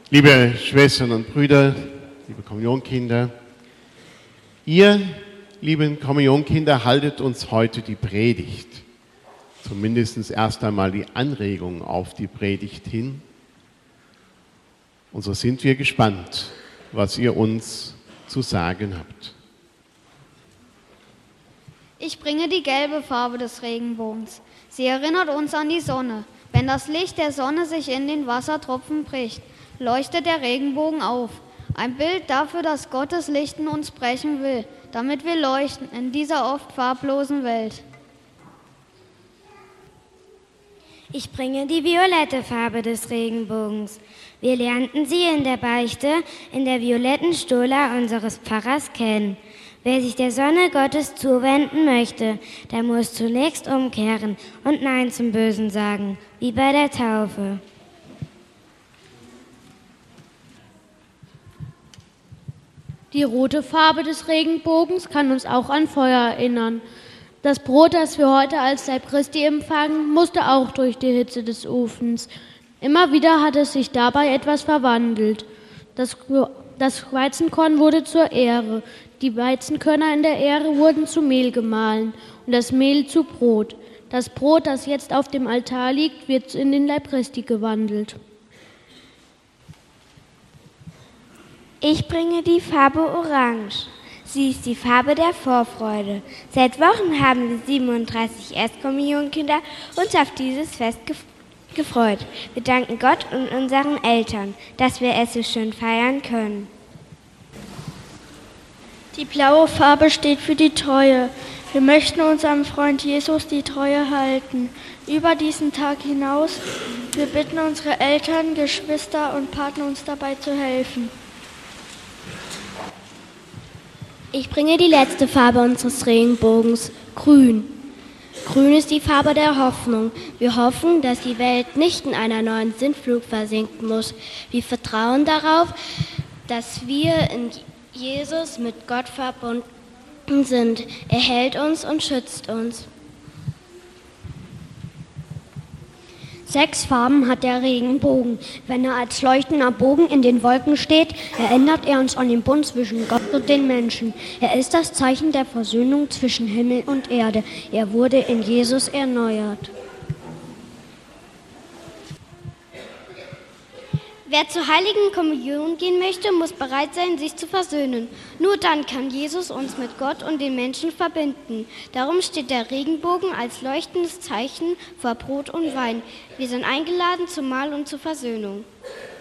Liebe Schwestern und Brüder, liebe Kommunionkinder, ihr, lieben Kommunionkinder, haltet uns heute die Predigt, zumindest erst einmal die Anregung auf die Predigt hin. Und so sind wir gespannt, was ihr uns zu sagen habt. Ich bringe die gelbe Farbe des Regenbogens. Sie erinnert uns an die Sonne. Wenn das Licht der Sonne sich in den Wassertropfen bricht, leuchtet der Regenbogen auf. Ein Bild dafür, dass Gottes Licht in uns brechen will, damit wir leuchten in dieser oft farblosen Welt. Ich bringe die violette Farbe des Regenbogens. Wir lernten sie in der Beichte in der violetten Stola unseres Pfarrers kennen. Wer sich der Sonne Gottes zuwenden möchte, der muss zunächst umkehren und Nein zum Bösen sagen, wie bei der Taufe. Die rote Farbe des Regenbogens kann uns auch an Feuer erinnern. Das Brot, das wir heute als Leib Christi empfangen, musste auch durch die Hitze des Ofens. Immer wieder hat es sich dabei etwas verwandelt. Das Weizenkorn wurde zur Ähre, die Weizenkörner in der Ähre wurden zu Mehl gemahlen und das Mehl zu Brot. Das Brot, das jetzt auf dem Altar liegt, wird in den Leib Christi gewandelt. Ich bringe die Farbe Orange. Sie ist die Farbe der Vorfreude. Seit Wochen haben wir 37 Erstkommunionkinder uns auf dieses Fest gefreut. Wir danken Gott und unseren Eltern, dass wir es so schön feiern können. Die blaue Farbe steht für die Treue. Wir möchten unserem Freund Jesus die Treue halten. Über diesen Tag hinaus, wir bitten unsere Eltern, Geschwister und Partner, uns dabei zu helfen. Ich bringe die letzte Farbe unseres Regenbogens, Grün. Grün ist die Farbe der Hoffnung. Wir hoffen, dass die Welt nicht in einer neuen Sintflut versinken muss. Wir vertrauen darauf, dass wir in Jesus mit Gott verbunden sind. Er hält uns und schützt uns. 6 Farben hat der Regenbogen. Wenn er als leuchtender Bogen in den Wolken steht, erinnert er uns an den Bund zwischen Gott und den Menschen. Er ist das Zeichen der Versöhnung zwischen Himmel und Erde. Er wurde in Jesus erneuert. Wer zur Heiligen Kommunion gehen möchte, muss bereit sein, sich zu versöhnen. Nur dann kann Jesus uns mit Gott und den Menschen verbinden. Darum steht der Regenbogen als leuchtendes Zeichen vor Brot und Wein. Wir sind eingeladen zum Mahl und zur Versöhnung.